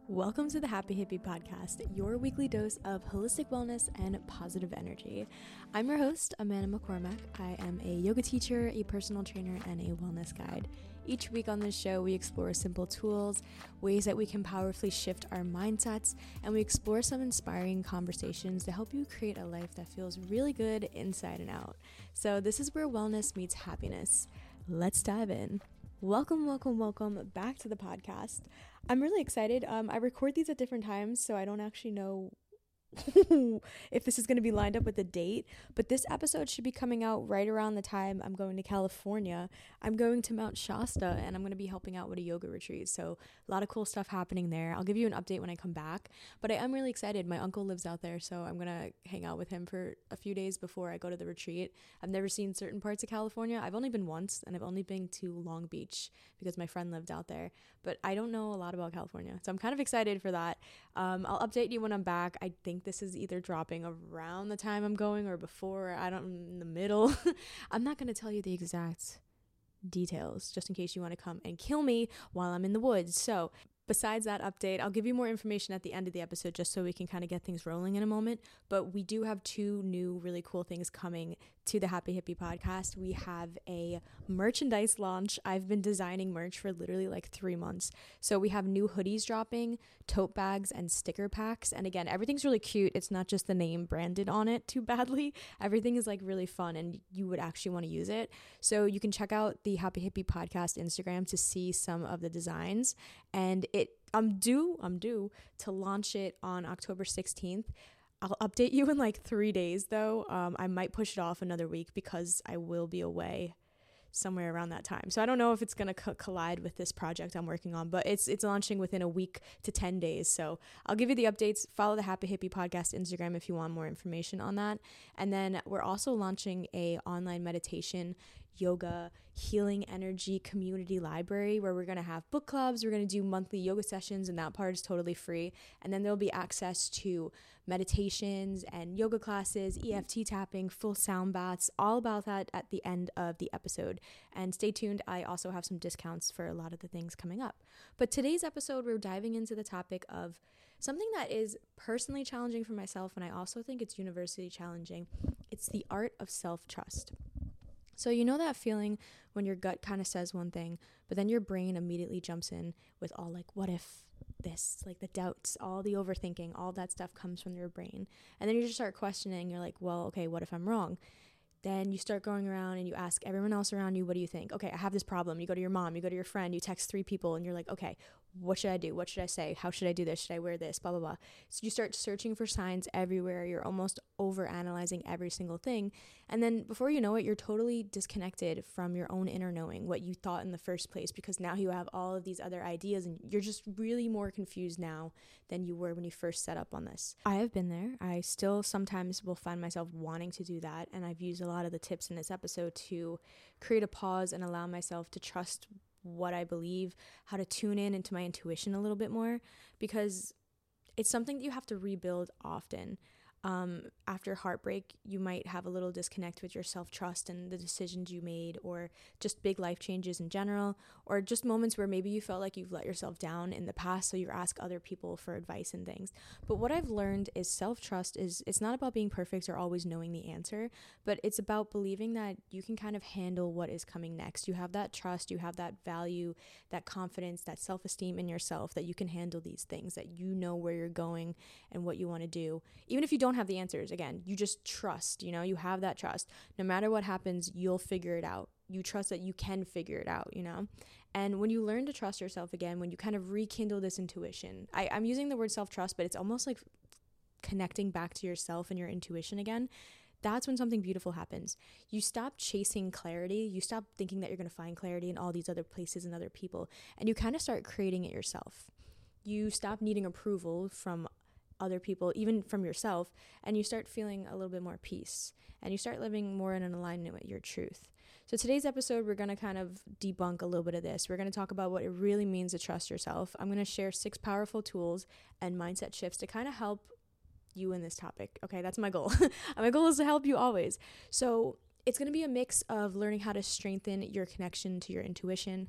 Welcome to the Happy Hippie Podcast, your weekly dose of holistic wellness and positive energy. I'm your host, Amanda McCormack. I am a yoga teacher, a personal trainer, and a wellness guide. Each week on this show, we explore simple tools, ways that we can powerfully shift our mindsets, and we explore some inspiring conversations to help you create a life that feels really good inside and out. So this is where wellness meets happiness. Let's dive in. Welcome back to the podcast. I'm really excited. I record these at different times, so I don't actually know if this is going to be lined up with the date, but this episode should be coming out right around the time I'm going to California. I'm going to Mount Shasta, and I'm going to be helping out with a yoga retreat, so a lot of cool stuff happening there. I'll give you an update when I come back, but I am really excited. My uncle lives out there, so I'm going to hang out with him for a few days before I go to the retreat. I've never seen certain parts of California. I've only been once, and I've only been to Long Beach because my friend lived out there, but I don't know a lot about California, so I'm kind of excited for that. I'll update you when I'm back. I think this is either dropping around the time I'm going or before. In the middle. I'm not going to tell you the exact details just in case you want to come and kill me while I'm in the woods. So besides that update, I'll give you more information at the end of the episode just so we can kind of get things rolling in a moment. But we do have two new really cool things coming to the Happy Hippie Podcast. We have a merchandise launch. I've been designing merch for literally like 3 months. So we have new hoodies dropping, tote bags, and sticker packs. And again, everything's really cute. It's not just the name branded on it too badly. Everything is like really fun and you would actually want to use it. So you can check out the Happy Hippie Podcast Instagram to see some of the designs. And I'm due to launch it on October 16th. I'll update you in like 3 days though. I might push it off another week because I will be away somewhere around that time. So I don't know if it's going to collide with this project I'm working on, but it's launching within a week to 10 days. So I'll give you the updates. Follow the Happy Hippie Podcast Instagram if you want more information on that. And then we're also launching a online meditation, yoga, healing energy community library where we're going to have book clubs. We're going to do monthly yoga sessions, and that part is totally free. And then there'll be access to meditations and yoga classes, EFT tapping, full sound baths, all about that at the end of the episode. And stay tuned. I also have some discounts for a lot of the things coming up. But today's episode, we're diving into the topic of something that is personally challenging for myself, and I also think it's universally challenging. It's the art of self-trust. So you know that feeling when your gut kind of says one thing, but then your brain immediately jumps in with all like, what if this, like the doubts, all the overthinking, all that stuff comes from your brain. And then you just start questioning. You're like, well, okay, what if I'm wrong? Then you start going around and you ask everyone else around you, what do you think? Okay, I have this problem. You go to your mom, you go to your friend, you text 3 people, and you're like, okay, what should I do? What should I say? How should I do this? Should I wear this? Blah, blah, blah. So you start searching for signs everywhere. You're almost over-analyzing every single thing. And then before you know it, you're totally disconnected from your own inner knowing, what you thought in the first place, because now you have all of these other ideas and you're just really more confused now than you were when you first set up on this. I have been there. I still sometimes will find myself wanting to do that. And I've used a lot of the tips in this episode to create a pause and allow myself to trust what I believe, how to tune in into my intuition a little bit more, because it's something that you have to rebuild often. After heartbreak, you might have a little disconnect with your self-trust and the decisions you made, or just big life changes in general, or just moments where maybe you felt like you've let yourself down in the past, so you ask other people for advice and things. But what I've learned is self-trust it's not about being perfect or always knowing the answer, but it's about believing that you can kind of handle what is coming next. You have that trust, you have that value, that confidence, that self-esteem in yourself, that you can handle these things, that you know where you're going and what you want to do. Even if you don't have the answers, again, you just trust, you have that trust. No matter what happens, you'll figure it out. You trust that you can figure it out, And when you learn to trust yourself again, when you kind of rekindle this intuition, I'm using the word self-trust, but it's almost like connecting back to yourself and your intuition again. That's when something beautiful happens. You stop chasing clarity. You stop thinking that you're going to find clarity in all these other places and other people, and you kind of start creating it yourself. You stop needing approval from other people, even from yourself, and you start feeling a little bit more peace, and you start living more in an alignment with your truth. So today's episode, we're going to kind of debunk a little bit of this. We're going to talk about what it really means to trust yourself. I'm going to share 6 powerful tools and mindset shifts to kind of help you in this topic. Okay, that's my goal. My goal is to help you always. So it's going to be a mix of learning how to strengthen your connection to your intuition,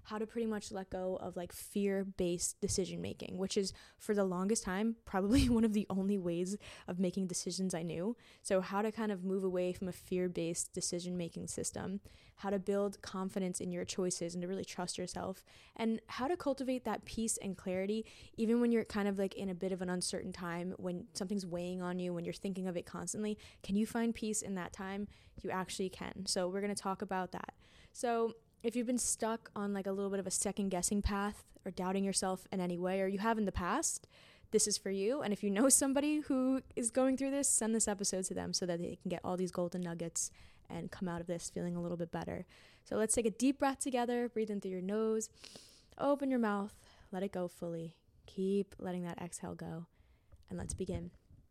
how to pretty much let go of like fear-based decision making, which is for the longest time probably one of the only ways of making decisions I knew. So how to kind of move away from a fear-based decision making system, how to build confidence in your choices and to really trust yourself, and how to cultivate that peace and clarity even when you're kind of like in a bit of an uncertain time, when something's weighing on you, when you're thinking of it constantly. Can you find peace in that time? You actually can. So we're going to talk about that. So if you've been stuck on like a little bit of a second guessing path or doubting yourself in any way, or you have in the past, this is for you. And if you know somebody who is going through this, send this episode to them so that they can get all these golden nuggets and come out of this feeling a little bit better. So let's take a deep breath together. Breathe in through your nose, open your mouth, let it go fully. Keep letting that exhale go, and let's begin.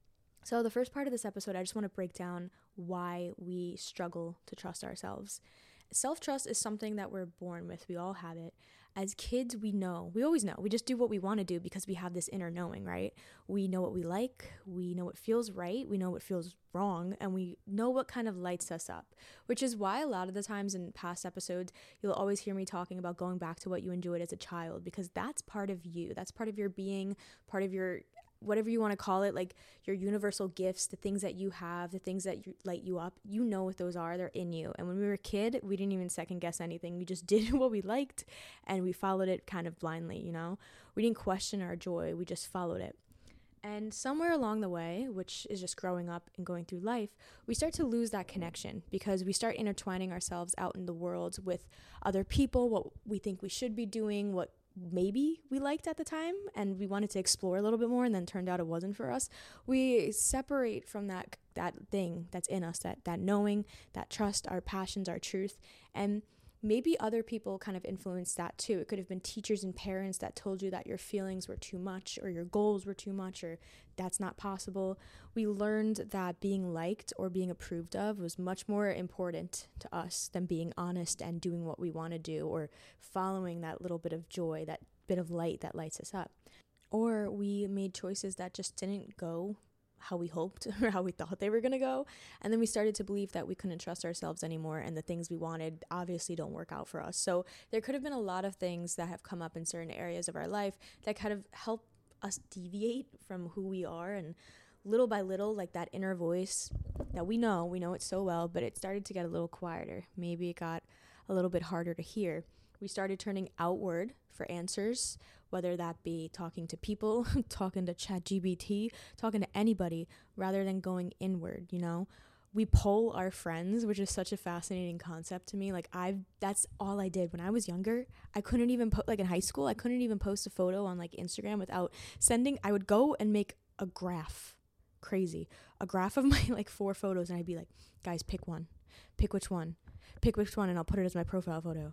So the first part of this episode, I just want to break down why we struggle to trust ourselves. Self-trust is something that we're born with. We all have it. As kids, we always know. We just do what we want to do because we have this inner knowing, right? We know what we like. We know what feels right. We know what feels wrong. And we know what kind of lights us up, which is why a lot of the times in past episodes, you'll always hear me talking about going back to what you enjoyed as a child, because that's part of you. That's part of your being, part of your whatever you want to call it, like your universal gifts, the things that you have, the things that light you up. You know what those are. They're in you. And when we were a kid, we didn't even second guess anything. We just did what we liked and we followed it kind of blindly, you know? We didn't question our joy. We just followed it. And somewhere along the way, which is just growing up and going through life, we start to lose that connection because we start intertwining ourselves out in the world with other people, what we think we should be doing, what maybe we liked at the time, and we wanted to explore a little bit more, and then turned out it wasn't for us. We separate from that thing that's in us, that knowing, that trust, our passions, our truth. And maybe other people kind of influenced that too. It could have been teachers and parents that told you that your feelings were too much, or your goals were too much, or that's not possible. We learned that being liked or being approved of was much more important to us than being honest and doing what we want to do, or following that little bit of joy, that bit of light that lights us up. Or we made choices that just didn't go how we hoped or how we thought they were going to go. And then we started to believe that we couldn't trust ourselves anymore, and the things we wanted obviously don't work out for us. So there could have been a lot of things that have come up in certain areas of our life that kind of help us deviate from who we are. And little by little, like that inner voice that we know it so well, but it started to get a little quieter. Maybe it got a little bit harder to hear. We started turning outward for answers, whether that be talking to people, talking to ChatGPT, talking to anybody, rather than going inward, you know? We poll our friends, which is such a fascinating concept to me. Like that's all I did when I was younger. I couldn't even like in high school, I couldn't even post a photo on like Instagram without I would go and make a graph. Crazy. A graph of my like 4 photos, and I'd be like, guys, pick one. Pick which one, and I'll put it as my profile photo.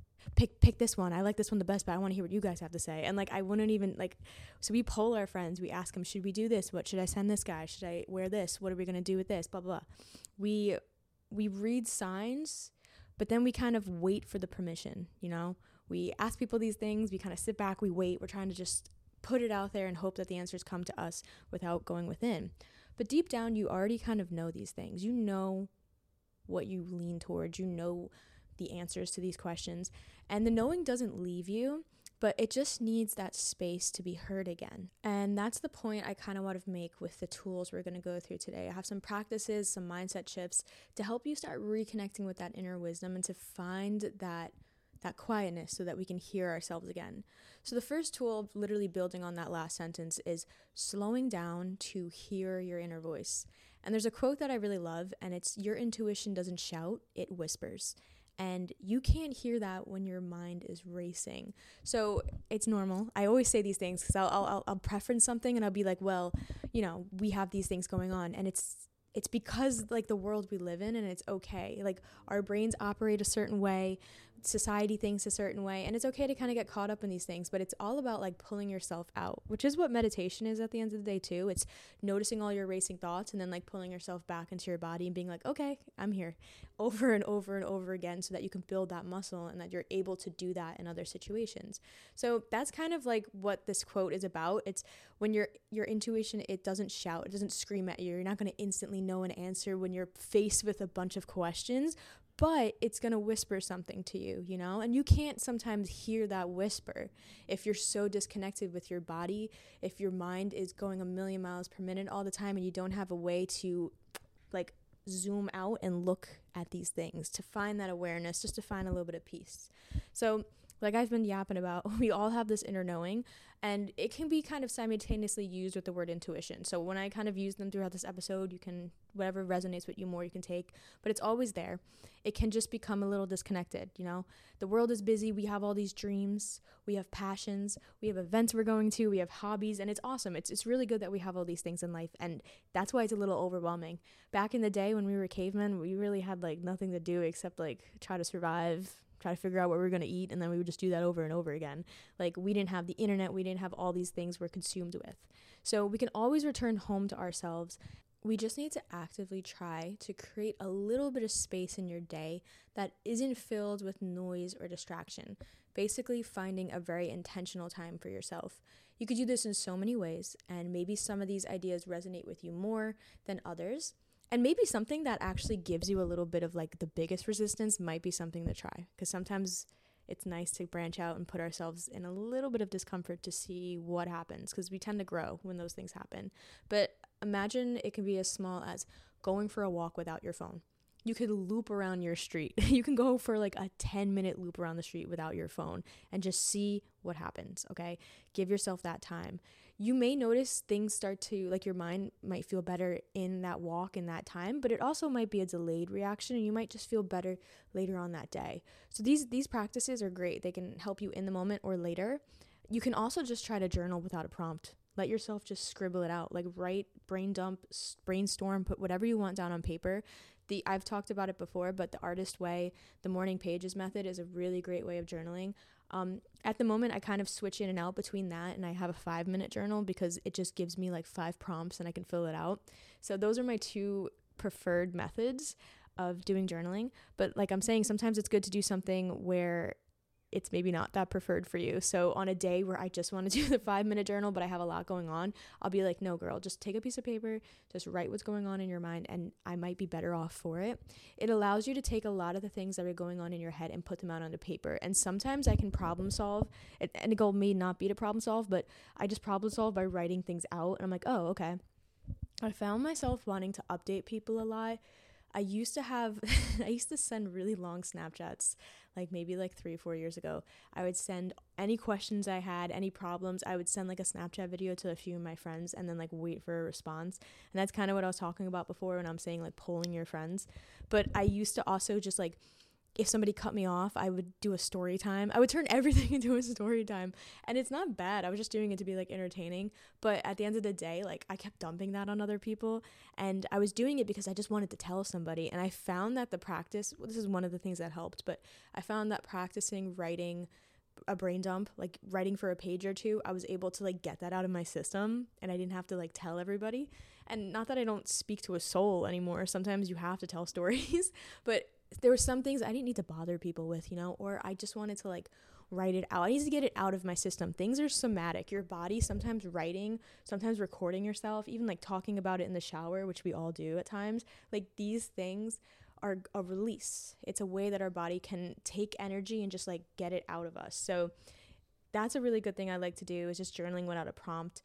Pick this one. I like this one the best, but I want to hear what you guys have to say. And like, I wouldn't even like, so we poll our friends. We ask them, should we do this? What should I send this guy? Should I wear this? What are we going to do with this? Blah, blah, blah. We read signs, but then we kind of wait for the permission, you know? We ask people these things. We kind of sit back, we wait. We're trying to just put it out there and hope that the answers come to us without going within. But deep down, you already kind of know these things. You know what you lean towards. You know the answers to these questions, and the knowing doesn't leave you, but it just needs that space to be heard again. And that's the point I kind of want to make with the tools we're going to go through today. I have some practices, some mindset shifts to help you start reconnecting with that inner wisdom and to find that quietness so that we can hear ourselves again. So the first tool, literally building on that last sentence, is slowing down to hear your inner voice. And there's a quote that I really love, and it's, your intuition doesn't shout, it whispers. And you can't hear that when your mind is racing. So it's normal. I always say these things because I'll preference something and I'll be like, well, you know, we have these things going on, and it's because like the world we live in, and it's okay. Like our brains operate a certain way, society thinks a certain way, and it's okay to kind of get caught up in these things, but it's all about like pulling yourself out, which is what meditation is at the end of the day too. It's noticing all your racing thoughts and then like pulling yourself back into your body and being like, okay, I'm here, over and over and over again, so that you can build that muscle and that you're able to do that in other situations. So that's kind of like what this quote is about. It's when your intuition, it doesn't shout, it doesn't scream at you. You're not going to instantly know an answer when you're faced with a bunch of questions, but it's going to whisper something to you, you know? And you can't sometimes hear that whisper if you're so disconnected with your body, if your mind is going a million miles per minute all the time and you don't have a way to like zoom out and look at these things, to find that awareness, just to find a little bit of peace. So like I've been yapping about, we all have this inner knowing, and it can be kind of simultaneously used with the word intuition. So when I kind of use them throughout this episode, you can, whatever resonates with you more, you can take, but it's always there. It can just become a little disconnected, you know? The world is busy. We have all these dreams. We have passions. We have events we're going to. We have hobbies, and it's awesome. It's really good that we have all these things in life, and that's why it's a little overwhelming. Back in the day when we were cavemen, we really had like nothing to do except like try to survive, try to figure out what we were going to eat, and then we would just do that over and over again. Like, we didn't have the internet, we didn't have all these things we're consumed with. So we can always return home to ourselves. We just need to actively try to create a little bit of space in your day that isn't filled with noise or distraction. Basically, finding a very intentional time for yourself. You could do this in so many ways, and maybe some of these ideas resonate with you more than others. And maybe something that actually gives you a little bit of like the biggest resistance might be something to try, because sometimes it's nice to branch out and put ourselves in a little bit of discomfort to see what happens, because we tend to grow when those things happen. But imagine it can be as small as going for a walk without your phone. You could loop around your street. You can go for like a 10-minute loop around the street without your phone and just see what happens, okay? Give yourself that time. You may notice things start to, like, your mind might feel better in that walk in that time, but it also might be a delayed reaction, and you might just feel better later on that day. So these practices are great. They can help you in the moment or later. You can also just try to journal without a prompt. Let yourself just scribble it out, like write, brain dump, brainstorm, put whatever you want down on paper. I've talked about it before, but the artist way, the morning pages method is a really great way of journaling. At the moment, I kind of switch in and out between that, and I have a 5-minute journal because it just gives me like 5 prompts and I can fill it out. So those are my 2 preferred methods of doing journaling. But like I'm saying, sometimes it's good to do something where it's maybe not that preferred for you. So on a day where I just want to do the 5-minute journal, but I have a lot going on, I'll be like, no, girl, just take a piece of paper, just write what's going on in your mind, and I might be better off for it. It allows you to take a lot of the things that are going on in your head and put them out onto paper. And sometimes I can problem solve, and the goal may not be to problem solve, but I just problem solve by writing things out. And I'm like, oh, okay. I found myself wanting to update people a lot. I used to send really long Snapchats, like maybe like 3-4 years ago. I would send any questions I had, any problems. I would send like a Snapchat video to a few of my friends and then like wait for a response. And that's kind of what I was talking about before when I'm saying like polling your friends. But I used to also just like, if somebody cut me off, I would do a story time. I would turn everything into a story time. And it's not bad. I was just doing it to be like entertaining. But at the end of the day, like I kept dumping that on other people. And I was doing it because I just wanted to tell somebody. And I found that this is one of the things that helped, but I found that practicing writing a brain dump, like writing for a page or 2, I was able to like get that out of my system, and I didn't have to like tell everybody. And not that I don't speak to a soul anymore. Sometimes you have to tell stories, but there were some things I didn't need to bother people with, you know, or I just wanted to like write it out. I need to get it out of my system. Things are somatic. Your body, sometimes writing, sometimes recording yourself, even like talking about it in the shower, which we all do at times. Like these things are a release. It's a way that our body can take energy and just like get it out of us. So that's a really good thing I like to do, is just journaling without a prompt.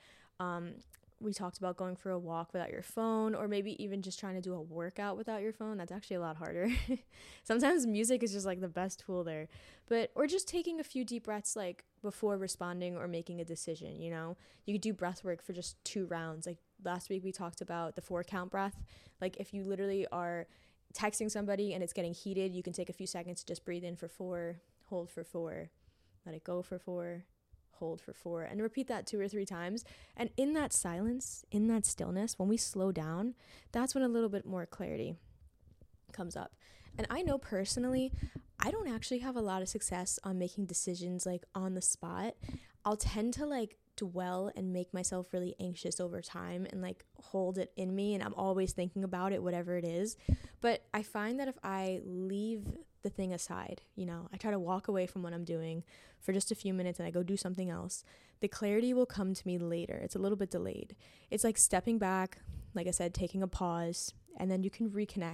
We talked about going for a walk without your phone, or maybe even just trying to do a workout without your phone. That's actually a lot harder. Sometimes music is just like the best tool there. Or just taking a few deep breaths like before responding or making a decision, you know. You could do breath work for just 2 rounds. Like last week we talked about the 4-count breath. Like if you literally are texting somebody and it's getting heated, you can take a few seconds to just breathe in for 4, hold for 4, let it go for 4, hold for 4, and repeat that 2 or 3 times. And in that silence, in that stillness, when we slow down, that's when a little bit more clarity comes up. And I know personally, I don't actually have a lot of success on making decisions like on the spot. I'll tend to like dwell and make myself really anxious over time and like hold it in me, and I'm always thinking about it, whatever it is. But I find that if I leave the thing aside, you know, I try to walk away from what I'm doing for just a few minutes and I go do something else, the clarity will come to me later. It's a little bit delayed. It's like stepping back, like I said, taking a pause, and then you can reconnect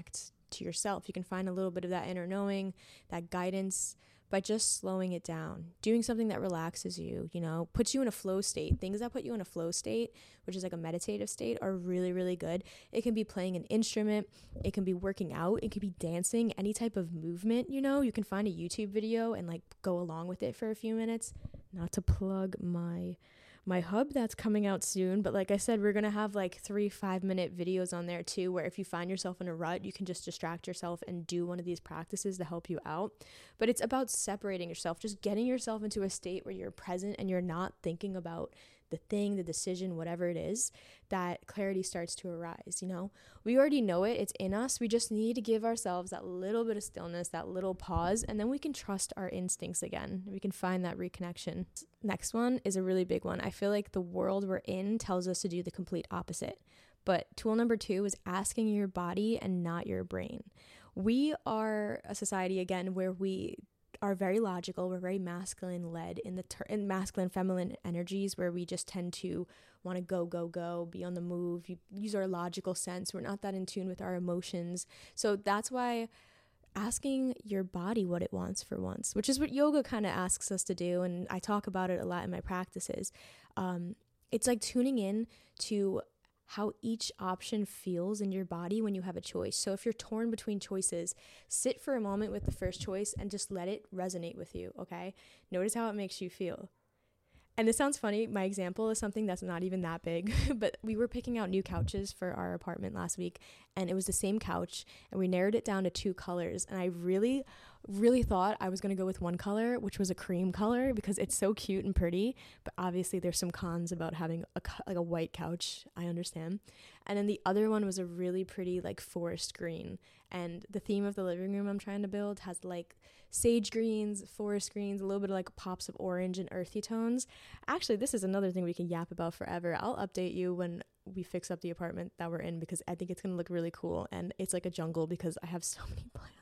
to yourself. You can find a little bit of that inner knowing, that guidance, by just slowing it down, doing something that relaxes you, puts you in a flow state. Things that put you in a flow state, which is like a meditative state, are really, really good. It can be playing an instrument. It can be working out. It could be dancing, any type of movement, you can find a YouTube video and like go along with it for a few minutes. Not to plug my hub that's coming out soon, but like I said, we're gonna have like 3 5-minute videos on there too, where if you find yourself in a rut, you can just distract yourself and do one of these practices to help you out. But it's about separating yourself, just getting yourself into a state where you're present and you're not thinking about the thing, the decision, whatever it is, that clarity starts to arise. We already know it's in us. We just need to give ourselves that little bit of stillness, that little pause, and then we can trust our instincts again. We can find that reconnection. Next one is a really big one. I feel like the world we're in tells us to do the complete opposite. But tool number 2 is asking your body and not your brain. We are a society, again, where we are very logical. We're very masculine led in masculine feminine energies, where we just tend to want to go, be on the move, use our logical sense. We're not that in tune with our emotions. So that's why asking your body what it wants for once, which is what yoga kind of asks us to do, and I talk about it a lot in my practices. It's like tuning in to how each option feels in your body when you have a choice. So if you're torn between choices, sit for a moment with the first choice and just let it resonate with you, okay? Notice how it makes you feel. And this sounds funny. My example is something that's not even that big, but we were picking out new couches for our apartment last week, and it was the same couch, and we narrowed it down to 2 colors. And I really thought I was going to go with one color, which was a cream color, because it's so cute and pretty. But obviously there's some cons about having a white couch. I understand. And then the other one was a really pretty like forest green. And the theme of the living room I'm trying to build has like sage greens, forest greens, a little bit of like pops of orange and earthy tones. Actually, this is another thing we can yap about forever. I'll update you when we fix up the apartment that we're in, because I think it's going to look really cool. And it's like a jungle because I have so many plants.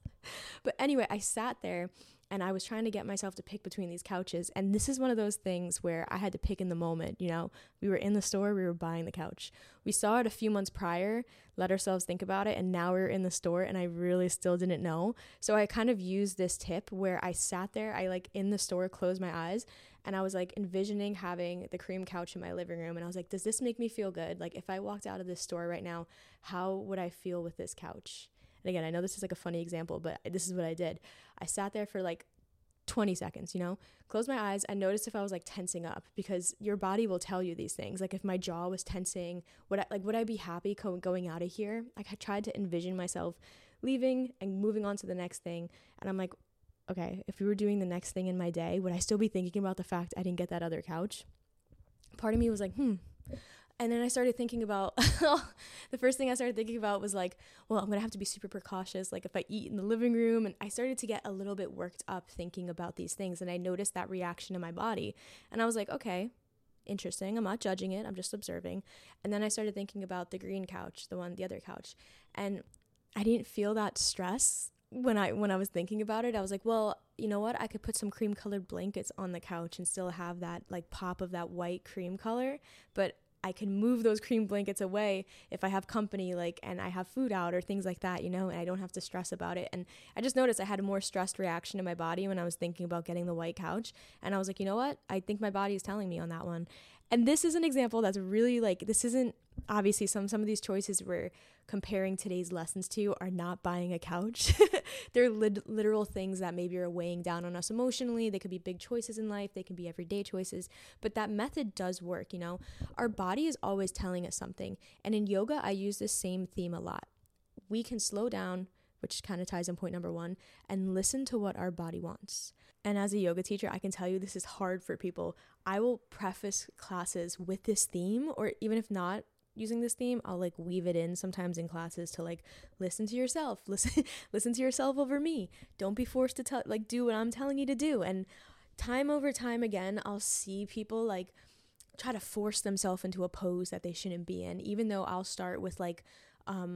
But anyway, I sat there and I was trying to get myself to pick between these couches. And this is one of those things where I had to pick in the moment. We were in the store, we were buying the couch. We saw it a few months prior, let ourselves think about it, and now we're in the store and I really still didn't know. So I kind of used this tip where I sat there, I like in the store closed my eyes, and I was like envisioning having the cream couch in my living room. And I was like, does this make me feel good? Like if I walked out of this store right now, how would I feel with this couch? And again, I know this is like a funny example, but this is what I did. I sat there for like 20 seconds, closed my eyes. I noticed if I was like tensing up, because your body will tell you these things. Like if my jaw was tensing, would I be happy going out of here? Like I tried to envision myself leaving and moving on to the next thing. And I'm like, okay, if we were doing the next thing in my day, would I still be thinking about the fact I didn't get that other couch? Part of me was like, And then I started thinking about, the first thing I started thinking about was like, well, I'm going to have to be super precautious. Like if I eat in the living room, and I started to get a little bit worked up thinking about these things. And I noticed that reaction in my body. And I was like, okay, interesting. I'm not judging it. I'm just observing. And then I started thinking about the green couch, the other couch. And I didn't feel that stress when I was thinking about it. I was like, well, you know what? I could put some cream colored blankets on the couch and still have that like pop of that white cream color. But I can move those cream blankets away if I have company, and I have food out or things like that, and I don't have to stress about it. And I just noticed I had a more stressed reaction in my body when I was thinking about getting the white couch. And I was like, you know what? I think my body is telling me on that one. And this is an example that's really this isn't obviously some of these choices we're comparing today's lessons to are not buying a couch. They're literal things that maybe are weighing down on us emotionally. They could be big choices in life. They can be everyday choices. But that method does work, Our body is always telling us something. And in yoga, I use this same theme a lot. We can slow down, which kind of ties in point number 1, and listen to what our body wants. And as a yoga teacher, I can tell you this is hard for people. I will preface classes with this theme, or even if not using this theme, I'll weave it in sometimes in classes to listen to yourself, listen to yourself over me. Don't be forced to do what I'm telling you to do. And time over time again, I'll see people try to force themselves into a pose that they shouldn't be in, even though I'll start with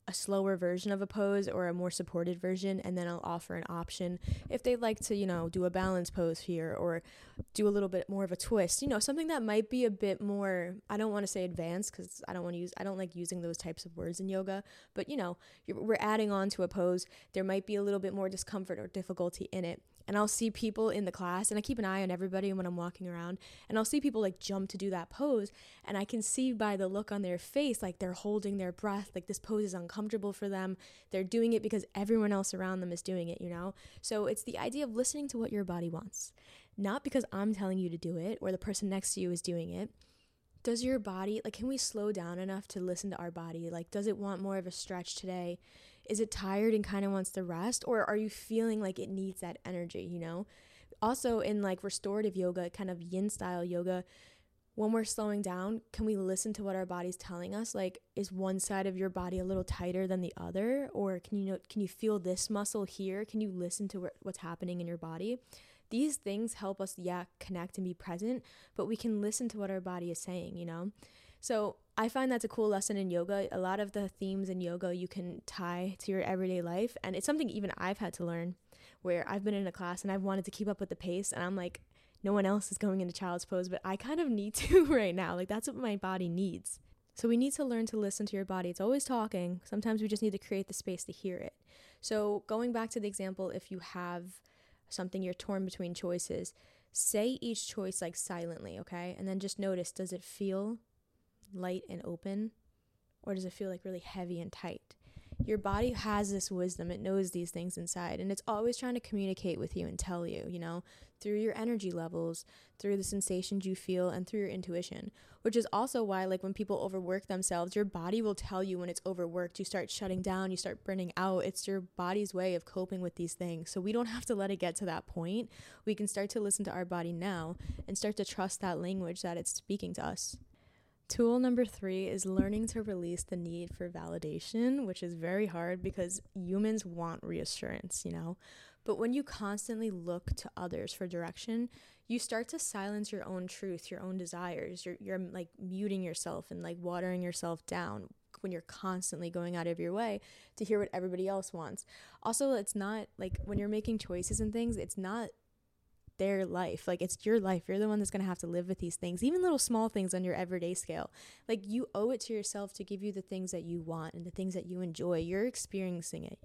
a slower version of a pose or a more supported version, and then I'll offer an option if they'd like to, do a balance pose here or do a little bit more of a twist, something that might be a bit more, I don't want to say advanced because I don't like using those types of words in yoga, but we're adding on to a pose. There might be a little bit more discomfort or difficulty in it. And I'll see people in the class, and I keep an eye on everybody when I'm walking around, and I'll see people like jump to do that pose, and I can see by the look on their face, like they're holding their breath, like this pose is uncomfortable for them. They're doing it because everyone else around them is doing it, So it's the idea of listening to what your body wants, not because I'm telling you to do it or the person next to you is doing it. Does your body, can we slow down enough to listen to our body? Does it want more of a stretch today? Is it tired and kind of wants to rest? Or are you feeling like it needs that energy, Also in restorative yoga, kind of yin style yoga, when we're slowing down, can we listen to what our body's telling us? Is one side of your body a little tighter than the other? Or can you feel this muscle here? Can you listen to what's happening in your body? These things help us, connect and be present, but we can listen to what our body is saying, So I find that's a cool lesson in yoga. A lot of the themes in yoga you can tie to your everyday life. And it's something even I've had to learn, where I've been in a class and I've wanted to keep up with the pace. And I'm like, no one else is going into child's pose, but I kind of need to right now. That's what my body needs. So we need to learn to listen to your body. It's always talking. Sometimes we just need to create the space to hear it. So going back to the example, if you have something you're torn between choices, say each choice silently, okay? And then just notice, does it feel light and open, or does it feel really heavy and tight? Your body has this wisdom. It knows these things inside, and it's always trying to communicate with you and tell you, through your energy levels, through the sensations you feel, and through your intuition, which is also why when people overwork themselves, your body will tell you when it's overworked. You start shutting down, you start burning out. It's your body's way of coping with these things. So we don't have to let it get to that point. We can start to listen to our body now and start to trust that language that it's speaking to us. Tool number 3 is learning to release the need for validation, which is very hard because humans want reassurance, But when you constantly look to others for direction, you start to silence your own truth, your own desires. You're muting yourself and watering yourself down when you're constantly going out of your way to hear what everybody else wants. Also, it's not when you're making choices and things, it's not their life. It's your life. You're the one that's going to have to live with these things, even little small things on your everyday scale. You owe it to yourself to give you the things that you want and the things that you enjoy. You're experiencing it,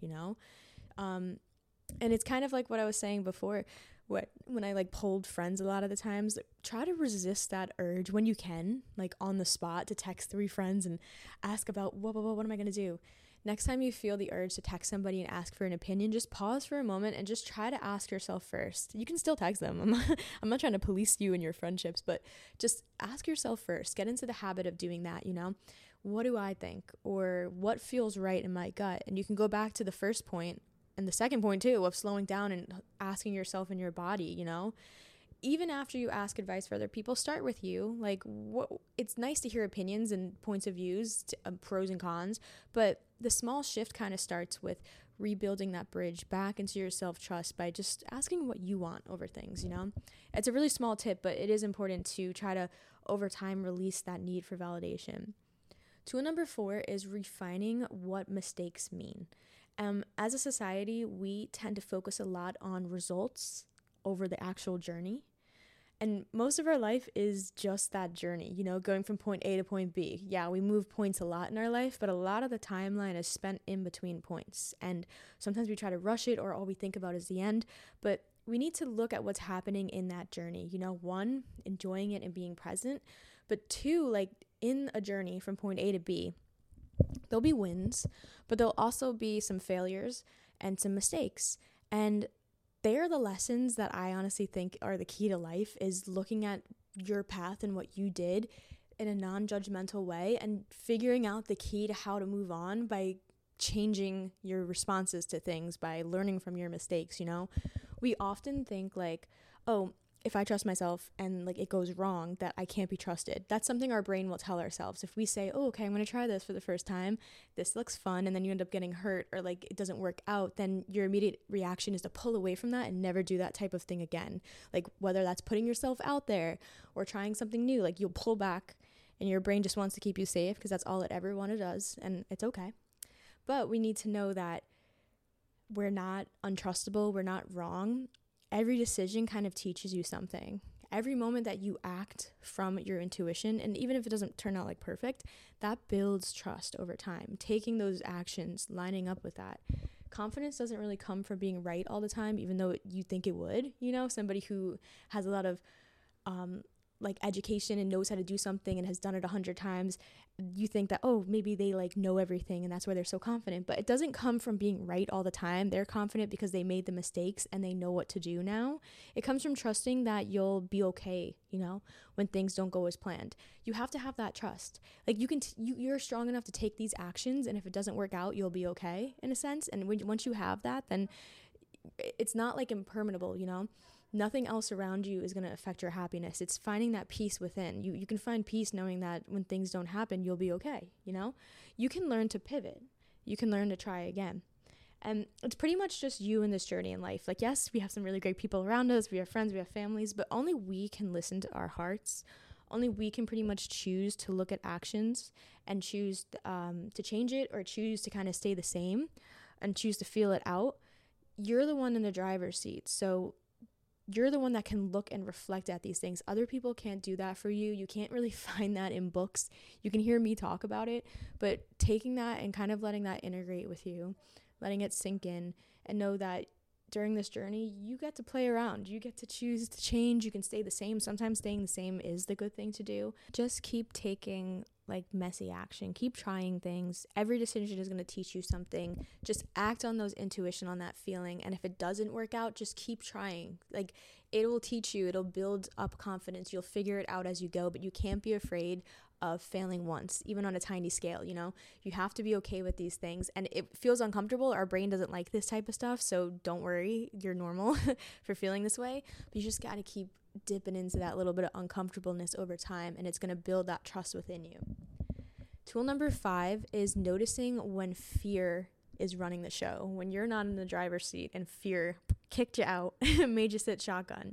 and it's kind of what I was saying before, when I polled friends a lot of the times, try to resist that urge when you can, on the spot, to text 3 friends and ask about what am I going to do? Next time you feel the urge to text somebody and ask for an opinion, just pause for a moment and just try to ask yourself first. You can still text them. I'm not trying to police you and your friendships, but just ask yourself first. Get into the habit of doing that, What do I think? Or what feels right in my gut? And you can go back to the first point and the second point too, of slowing down and asking yourself in your body, Even after you ask advice for other people, start with you. It's nice to hear opinions and points of views, pros and cons, but the small shift kind of starts with rebuilding that bridge back into your self-trust by just asking what you want over things, It's a really small tip, but it is important to try to, over time, release that need for validation. Tool number 4 is refining what mistakes mean. As a society, we tend to focus a lot on results over the actual journey. And most of our life is just that journey, going from point A to point B. Yeah, we move points a lot in our life, but a lot of the timeline is spent in between points. And sometimes we try to rush it, or all we think about is the end. But we need to look at what's happening in that journey. 1, enjoying it and being present. But 2, in a journey from point A to B, there'll be wins, but there'll also be some failures and some mistakes. And they are the lessons that I honestly think are the key to life, is looking at your path and what you did in a non-judgmental way and figuring out the key to how to move on by changing your responses to things, by learning from your mistakes, We often think oh, if I trust myself and it goes wrong, that I can't be trusted. That's something our brain will tell ourselves. If we say, oh, okay, I'm going to try this for the first time, this looks fun, and then you end up getting hurt or it doesn't work out, then your immediate reaction is to pull away from that and never do that type of thing again. Whether that's putting yourself out there or trying something new, you'll pull back and your brain just wants to keep you safe because that's all it ever does, and it's okay. But we need to know that we're not untrustable, we're not wrong. Every decision kind of teaches you something. Every moment that you act from your intuition, and even if it doesn't turn out like perfect, that builds trust over time. Taking those actions, lining up with that. Confidence doesn't really come from being right all the time, even though you think it would. Somebody who has a lot of like education and knows how to do something and has done it 100 times, you think that, oh, maybe they like know everything and that's why they're so confident. But it doesn't come from being right all the time. They're confident because they made the mistakes and they know what to do now. It comes from trusting that you'll be okay, when things don't go as planned. You have to have that trust. Like you're strong enough to take these actions, and if it doesn't work out, you'll be okay in a sense. And once you have that, then it's not like impermeable, Nothing else around you is going to affect your happiness. It's finding that peace within. You can find peace knowing that when things don't happen, you'll be okay, You can learn to pivot. You can learn to try again. And it's pretty much just you in this journey in life. Like, yes, we have some really great people around us. We have friends, we have families, but only we can listen to our hearts. Only we can pretty much choose to look at actions and choose to change it, or choose to kind of stay the same and choose to feel it out. You're the one in the driver's seat. So you're the one that can look and reflect at these things. Other people can't do that for you. You can't really find that in books. You can hear me talk about it, but taking that and kind of letting that integrate with you, letting it sink in, and know that during this journey, you get to play around. You get to choose to change. You can stay the same. Sometimes staying the same is the good thing to do. Just keep taking like messy action. Keep trying things. Every decision is going to teach you something. Just act on those intuition, on that feeling. And if it doesn't work out, just keep trying. Like, it will teach you. It'll build up confidence. You'll figure it out as you go, but you can't be afraid of failing once, even on a tiny scale. You have to be okay with these things, and it feels uncomfortable. Our brain doesn't like this type of stuff, so don't worry, you're normal for feeling this way, but you just got to keep dipping into that little bit of uncomfortableness over time, and it's going to build that trust within you. Tool number 5 is noticing when fear is running the show, when you're not in the driver's seat and fear kicked you out and made you sit shotgun.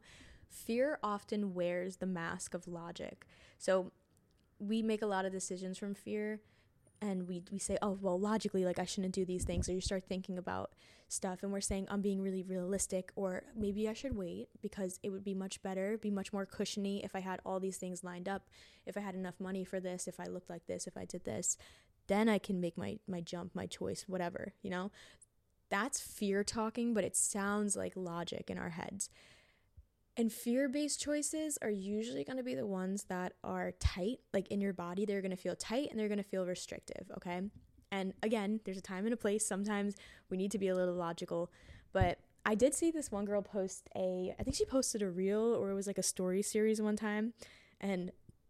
Fear often wears the mask of logic. So we make a lot of decisions from fear, and we say, oh, well, logically, like, I shouldn't do these things. Or you start thinking about stuff, and we're saying, I'm being really realistic, or maybe I should wait because it would be much better, be much more cushiony if I had all these things lined up, if I had enough money for this, if I looked like this, if I did this, then I can make my jump, my choice, whatever, That's fear talking, but it sounds like logic in our heads. And fear-based choices are usually going to be the ones that are tight, like in your body. They're going to feel tight and they're going to feel restrictive, okay? And again, there's a time and a place. Sometimes we need to be a little logical. But I did see this one girl post I think she posted a reel, or it was like a story series one time. And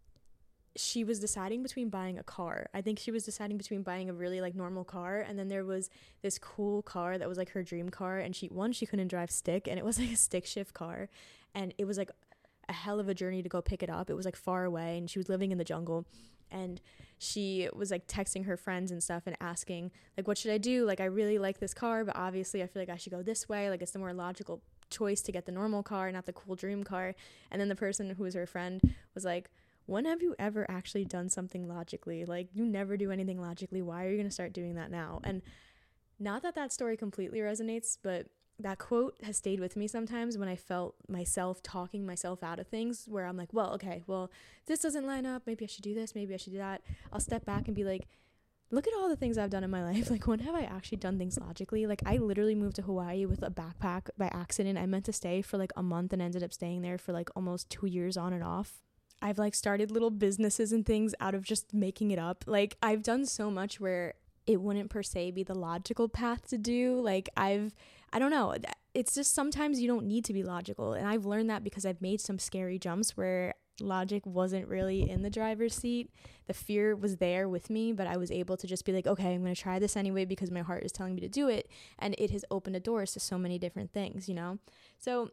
she was deciding between buying a car. I think she was deciding between buying a really like normal car, and then there was this cool car that was like her dream car, and she couldn't drive stick, and it was like a stick shift car, and it was like a hell of a journey to go pick it up. It was like far away, and she was living in the jungle, and she was like texting her friends and stuff and asking like, what should I do? Like, I really like this car, but obviously I feel like I should go this way. Like, it's the more logical choice to get the normal car, not the cool dream car. And then the person who was her friend was like, when have you ever actually done something logically? Like, you never do anything logically. Why are you going to start doing that now? And not that story completely resonates, but that quote has stayed with me sometimes when I felt myself talking myself out of things, where I'm like, well, okay, well, this doesn't line up. Maybe I should do this. Maybe I should do that. I'll step back and be like, look at all the things I've done in my life. Like, when have I actually done things logically? Like, I literally moved to Hawaii with a backpack by accident. I meant to stay for like a month and ended up staying there for like almost 2 years on and off. I've like started little businesses and things out of just making it up. Like, I've done so much where it wouldn't per se be the logical path to do. Like, I don't know. It's just sometimes you don't need to be logical. And I've learned that because I've made some scary jumps where logic wasn't really in the driver's seat. The fear was there with me, but I was able to just be like, okay, I'm going to try this anyway because my heart is telling me to do it. And it has opened the doors to so many different things, So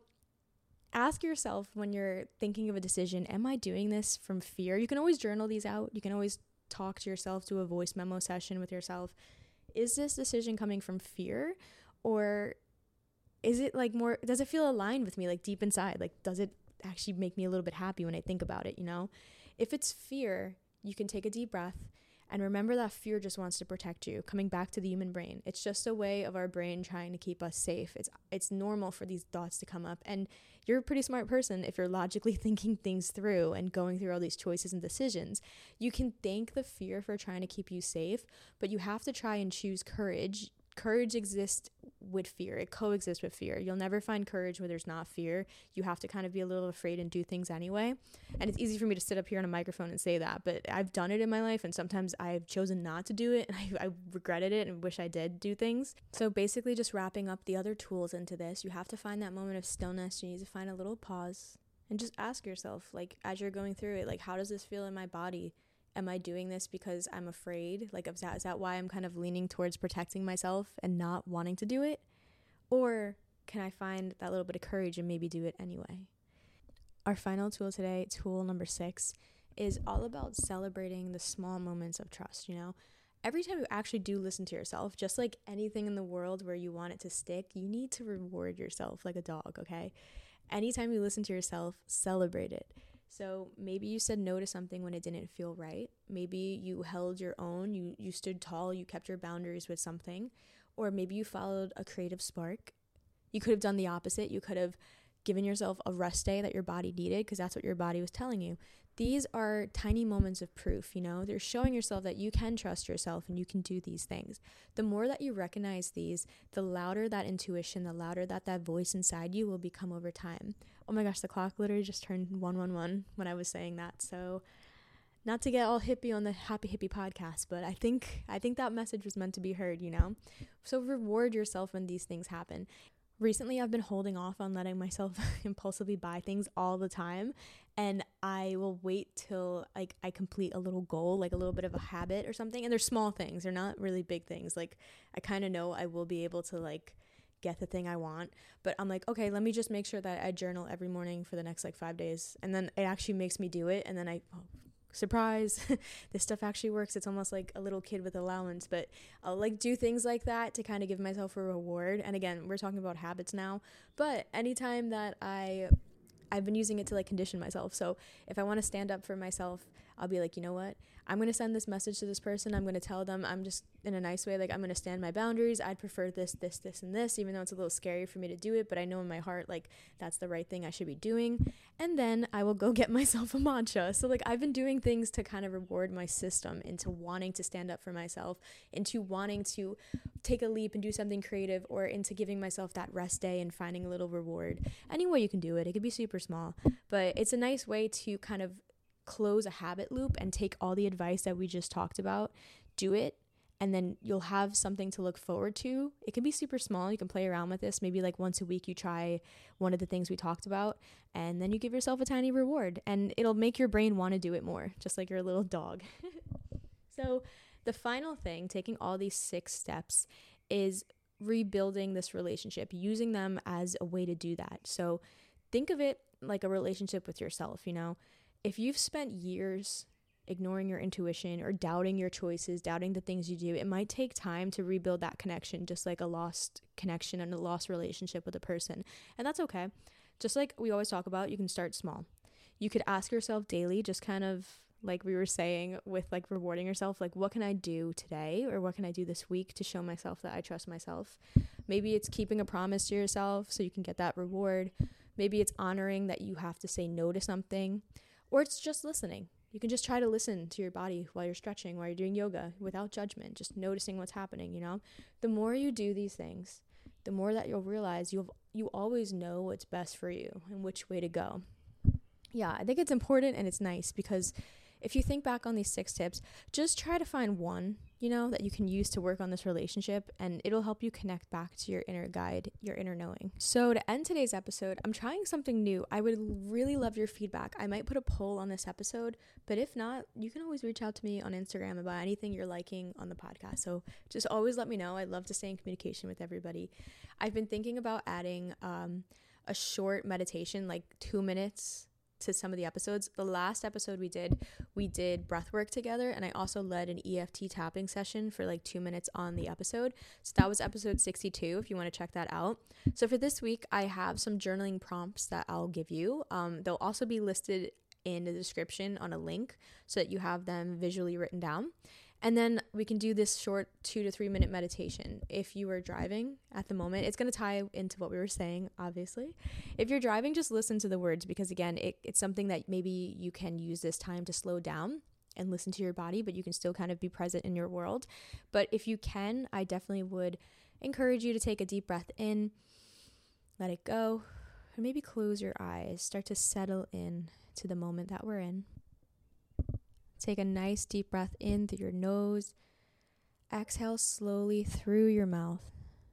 ask yourself when you're thinking of a decision, am I doing this from fear? You can always journal these out. You can always talk to yourself, do a voice memo session with yourself. Is this decision coming from fear, or is it like more, does it feel aligned with me, like deep inside? Like, does it actually make me a little bit happy when I think about it, If it's fear, you can take a deep breath And remember that fear just wants to protect you. Coming back to the human brain, it's just a way of our brain trying to keep us safe. It's normal for these thoughts to come up. And you're a pretty smart person if you're logically thinking things through and going through all these choices and decisions. You can thank the fear for trying to keep you safe, but you have to try and choose courage. Courage exists with fear. It coexists with fear. You'll never find courage where there's not fear. You have to kind of be a little afraid and do things anyway. And it's easy for me to sit up here on a microphone and say that, but I've done it in my life, and sometimes I've chosen not to do it, and I regretted it and wish I did do things. So basically, just wrapping up the other tools into this, you have to find that moment of stillness. You need to find a little pause and just ask yourself, like, as you're going through it, like, how does this feel in my body? Am I doing this because I'm afraid? Like, is that why I'm kind of leaning towards protecting myself and not wanting to do it? Or can I find that little bit of courage and maybe do it anyway? Our final tool today, tool number 6, is all about celebrating the small moments of trust, you know? Every time you actually do listen to yourself, just like anything in the world where you want it to stick, you need to reward yourself like a dog, okay? Anytime you listen to yourself, celebrate it. So maybe you said no to something when it didn't feel right. Maybe you held your own, you stood tall, you kept your boundaries with something. Or maybe you followed a creative spark. You could have done the opposite. You could have given yourself a rest day that your body needed because that's what your body was telling you. These are tiny moments of proof, you know? They're showing yourself that you can trust yourself and you can do these things. The more that you recognize these, the louder that intuition, the louder that voice inside you will become over time. Oh my gosh, the clock literally just turned 111 when I was saying that. So not to get all hippie on the Happy Hippie podcast, but I think that message was meant to be heard, you know? So reward yourself when these things happen. Recently, I've been holding off on letting myself impulsively buy things all the time, and I will wait till like I complete a little goal, like a little bit of a habit or something. And they're small things. They're not really big things. Like I kind of know I will be able to like get the thing I want, but I'm like, okay, let me just make sure that I journal every morning for the next like 5 days. And then it actually makes me do it. And then surprise, this stuff actually works. It's almost like a little kid with allowance, but I'll like do things like that to kind of give myself a reward. And again, we're talking about habits now, but anytime that I've been using it to like condition myself. So if I want to stand up for myself, I'll be like, you know what? I'm going to send this message to this person. I'm going to tell them, I'm just in a nice way, like I'm going to stand my boundaries. I'd prefer this, and this, even though it's a little scary for me to do it, but I know in my heart, like that's the right thing I should be doing. And then I will go get myself a matcha. So like I've been doing things to kind of reward my system into wanting to stand up for myself, into wanting to take a leap and do something creative, or into giving myself that rest day and finding a little reward. Any way you can do it. It could be super small, but it's a nice way to kind of close a habit loop and take all the advice that we just talked about, do it, and then you'll have something to look forward to. It can be super small. You can play around with this. Maybe like once a week you try one of the things we talked about, and then you give yourself a tiny reward, and it'll make your brain want to do it more, just like your little dog. So the final thing, taking all these 6 steps, is rebuilding this relationship, using them as a way to do that. So think of it like a relationship with yourself, you know? If you've spent years ignoring your intuition or doubting your choices, doubting the things you do, it might take time to rebuild that connection, just like a lost connection and a lost relationship with a person. And that's okay. Just like we always talk about, you can start small. You could ask yourself daily, just kind of like we were saying with like rewarding yourself, like what can I do today or what can I do this week to show myself that I trust myself? Maybe it's keeping a promise to yourself so you can get that reward. Maybe it's honoring that you have to say no to something. Or it's just listening. You can just try to listen to your body while you're stretching, while you're doing yoga, without judgment, just noticing what's happening, you know? The more you do these things, the more that you'll realize you always know what's best for you and which way to go. Yeah, I think it's important and it's nice because if you think back on these 6 tips, just try to find one, you know, that you can use to work on this relationship, and it'll help you connect back to your inner guide, your inner knowing. So to end today's episode, I'm trying something new. I would really love your feedback. I might put a poll on this episode, but if not, you can always reach out to me on Instagram about anything you're liking on the podcast. So just always let me know. I'd love to stay in communication with everybody. I've been thinking about adding a short meditation, like 2 minutes to some of the episodes. The last episode we did breath work together, and I also led an EFT tapping session for like 2 minutes on the episode. So that was episode 62 if you want to check that out. So for this week, I have some journaling prompts that I'll give you. They'll also be listed in the description on a link so that you have them visually written down. And then we can do this short 2 to 3 minute meditation. If you are driving at the moment, it's going to tie into what we were saying, obviously. If you're driving, just listen to the words, because again, it's something that maybe you can use this time to slow down and listen to your body, but you can still kind of be present in your world. But if you can, I definitely would encourage you to take a deep breath in, let it go, and maybe close your eyes, start to settle in to the moment that we're in. Take a nice deep breath in through your nose. Exhale slowly through your mouth.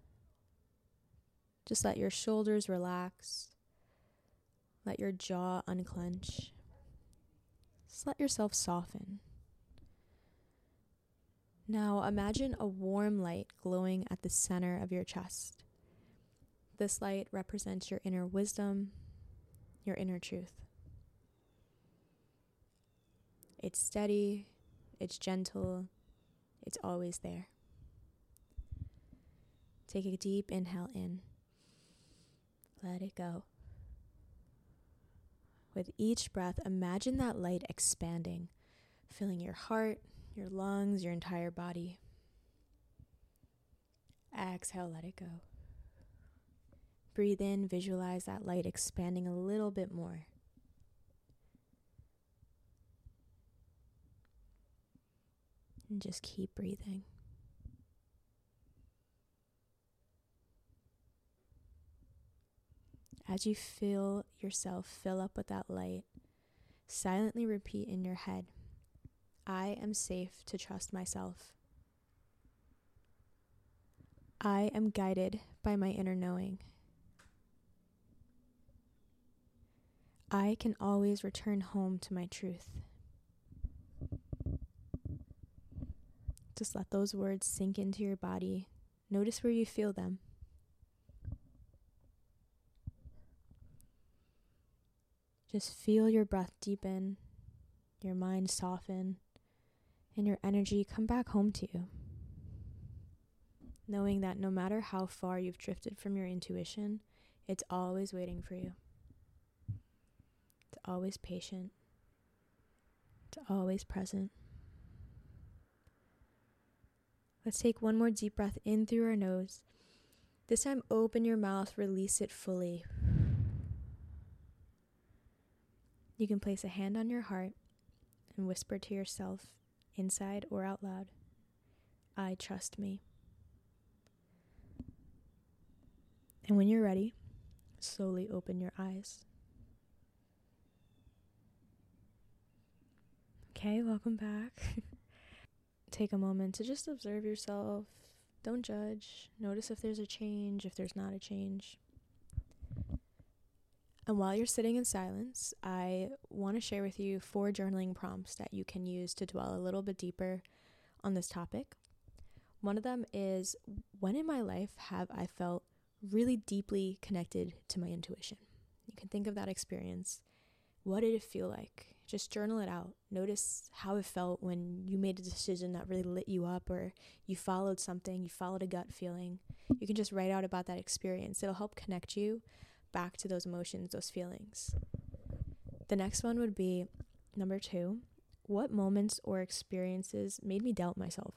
Just let your shoulders relax. Let your jaw unclench. Just let yourself soften. Now imagine a warm light glowing at the center of your chest. This light represents your inner wisdom, your inner truth. It's steady, it's gentle, it's always there. Take a deep inhale in. Let it go. With each breath, imagine that light expanding, filling your heart, your lungs, your entire body. Exhale, let it go. Breathe in, visualize that light expanding a little bit more. And just keep breathing. As you feel yourself fill up with that light, silently repeat in your head, I am safe to trust myself. I am guided by my inner knowing. I can always return home to my truth. Just let those words sink into your body. Notice where you feel them. Just feel your breath deepen, your mind soften, and your energy come back home to you. Knowing that no matter how far you've drifted from your intuition, it's always waiting for you. It's always patient. It's always present. Let's take one more deep breath in through our nose. This time, open your mouth, release it fully. You can place a hand on your heart and whisper to yourself, inside or out loud, I trust me. And when you're ready, slowly open your eyes. Okay, welcome back. Take a moment to just observe yourself. Don't judge. Notice if there's a change, if there's not a change. And while you're sitting in silence, I want to share with you 4 journaling prompts that you can use to dwell a little bit deeper on this topic. One of them is, when in my life have I felt really deeply connected to my intuition? You can think of that experience. What did it feel like? Just journal it out. Notice how it felt when you made a decision that really lit you up, or you followed something, you followed a gut feeling. You can just write out about that experience. It'll help connect you back to those emotions, those feelings. The next one would be number 2. What moments or experiences made me doubt myself,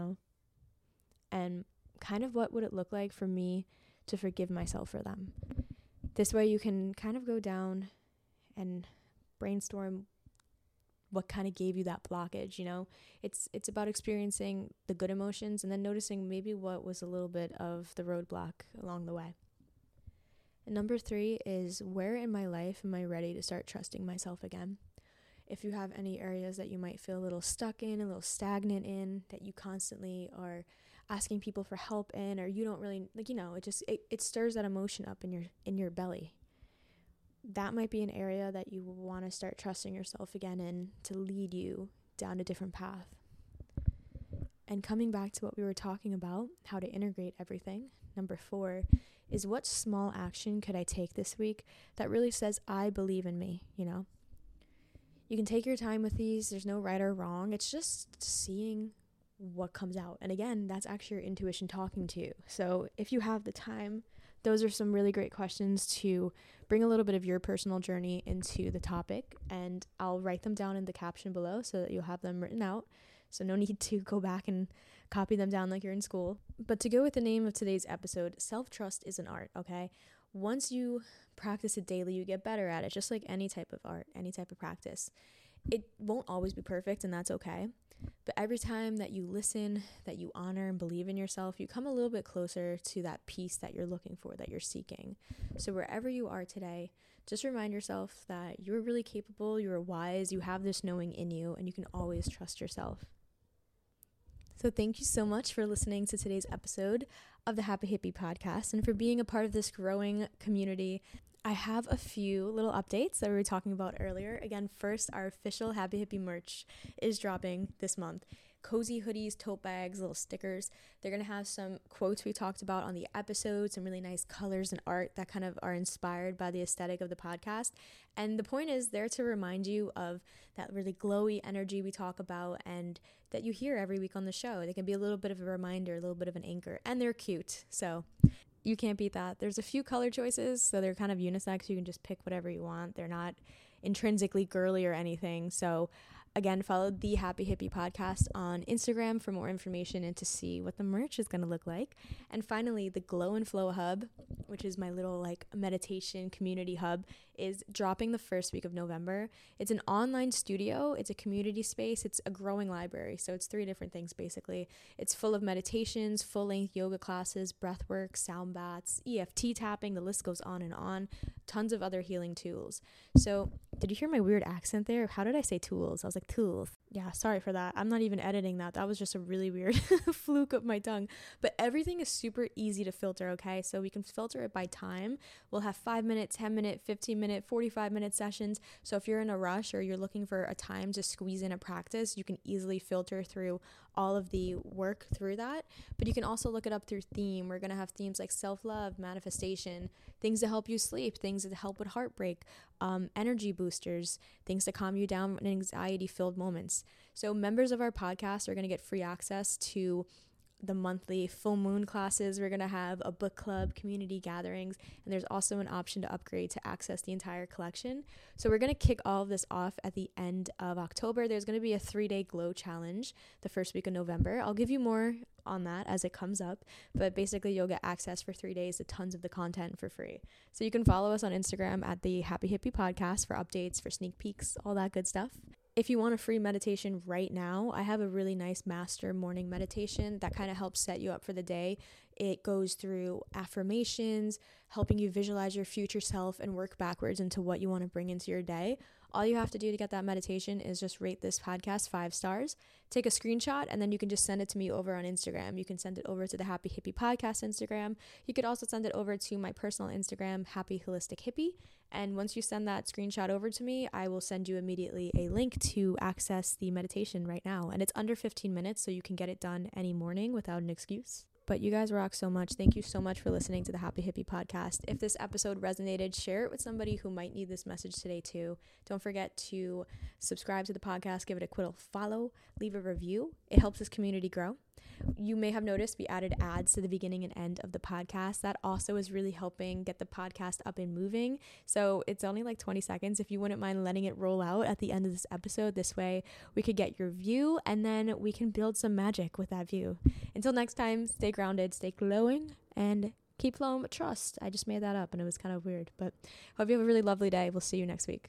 And kind of what would it look like for me to forgive myself for them? This way you can kind of go down and brainstorm what kind of gave you that blockage, It's about experiencing the good emotions and then noticing maybe what was a little bit of the roadblock along the way. And number 3 is, where in my life am I ready to start trusting myself again? If you have any areas that you might feel a little stuck in, a little stagnant in, that you constantly are asking people for help in, or you don't really, it stirs that emotion up in your belly. That might be an area that you want to start trusting yourself again in, to lead you down a different path. And coming back to what we were talking about, how to integrate everything, number 4 is, what small action could I take this week that really says I believe in me, You can take your time with these. There's no right or wrong. It's just seeing what comes out. And again, that's actually your intuition talking to you. So if you have the time, those are some really great questions to bring a little bit of your personal journey into the topic. And I'll write them down in the caption below so that you'll have them written out, So no need to go back and copy them down like you're in school. But to go with the name of today's episode, self-trust is an art, okay? Once you practice it daily, you get better at it, just like any type of art, any type of practice. It won't always be perfect, and that's okay. But every time that you listen, that you honor and believe in yourself, you come a little bit closer to that peace that you're looking for, that you're seeking. So wherever you are today, just remind yourself that you're really capable, you're wise, you have this knowing in you, and you can always trust yourself. So thank you so much for listening to today's episode of the Happy Hippie podcast and for being a part of this growing community. I have a few little updates that we were talking about earlier. Again, first, our official Happy Hippie merch is dropping this month. Cozy hoodies, tote bags, little stickers. They're going to have some quotes we talked about on the episode, some really nice colors and art that kind of are inspired by the aesthetic of the podcast. And the point is they're to remind you of that really glowy energy we talk about and that you hear every week on the show. They can be a little bit of a reminder, a little bit of an anchor, and they're cute. So you can't beat that. There's a few color choices, so they're kind of unisex. You can just pick whatever you want. They're not intrinsically girly or anything. So again, follow the Happy Hippie podcast on Instagram for more information and to see what the merch is going to look like. And finally, the Glow and Flow Hub, which is my little meditation community hub, is dropping the first week of November. It's an online studio. It's a community space. It's a growing library. So it's 3 different things basically. It's full of meditations, full-length yoga classes, breath work, sound baths, EFT tapping. The list goes on and on. Tons of other healing tools. So did you hear my weird accent there? How did I say tools? I was like, tools. Yeah, sorry for that. I'm not even editing that. That was just a really weird fluke of my tongue. But everything is super easy to filter, okay? So we can filter it by time. We'll have 5-minute, 10-minute, 15-minute, 45-minute sessions. So if you're in a rush or you're looking for a time to squeeze in a practice, you can easily filter through all of the work through that. But you can also look it up through theme. We're going to have themes like self-love, manifestation, things to help you sleep, things to help with heartbreak, energy boosters, things to calm you down in anxiety-filled moments. So members of our podcast are going to get free access to the monthly full moon classes. We're going to have a book club, community gatherings, and there's also an option to upgrade to access the entire collection. So we're going to kick all of this off at the end of October. There's going to be a 3-day glow challenge the first week of November. I'll give you more on that as it comes up, but basically you'll get access for 3 days to tons of the content for free. So you can follow us on Instagram at the Happy Hippie Podcast for updates, for sneak peeks, all that good stuff. If you want a free meditation right now, I have a really nice master morning meditation that kind of helps set you up for the day. It goes through affirmations, helping you visualize your future self and work backwards into what you want to bring into your day. All you have to do to get that meditation is just rate this podcast 5 stars, take a screenshot, and then you can just send it to me over on Instagram. You can send it over to the Happy Hippie Podcast Instagram. You could also send it over to my personal Instagram, Happy Holistic Hippie. And once you send that screenshot over to me, I will send you immediately a link to access the meditation right now. And it's under 15 minutes, so you can get it done any morning without an excuse. But you guys rock so much. Thank you so much for listening to the Happy Hippie Podcast. If this episode resonated, share it with somebody who might need this message today too. Don't forget to subscribe to the podcast, give it a quick follow, leave a review. It helps this community grow. You may have noticed we added ads to the beginning and end of the podcast. That also is really helping get the podcast up and moving. So it's only like 20 seconds. If you wouldn't mind letting it roll out at the end of this episode, this way we could get your view and then we can build some magic with that view. Until next time, stay grounded, stay glowing, and keep flowing with trust. I just made that up and it was kind of weird, but hope you have a really lovely day. We'll see you next week.